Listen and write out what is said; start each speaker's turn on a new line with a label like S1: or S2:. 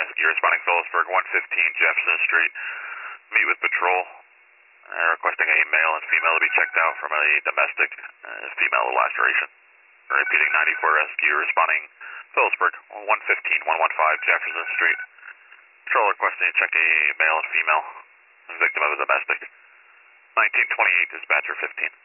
S1: Rescue responding Phillipsburg 115 Jefferson Street. Meet with patrol. Requesting a male and female to be checked out from a domestic. Female laceration. Repeating 94 Rescue responding Phillipsburg 115 115 Jefferson Street. Patrol requesting to check a male and female. Victim of a domestic. 1928 dispatcher 15.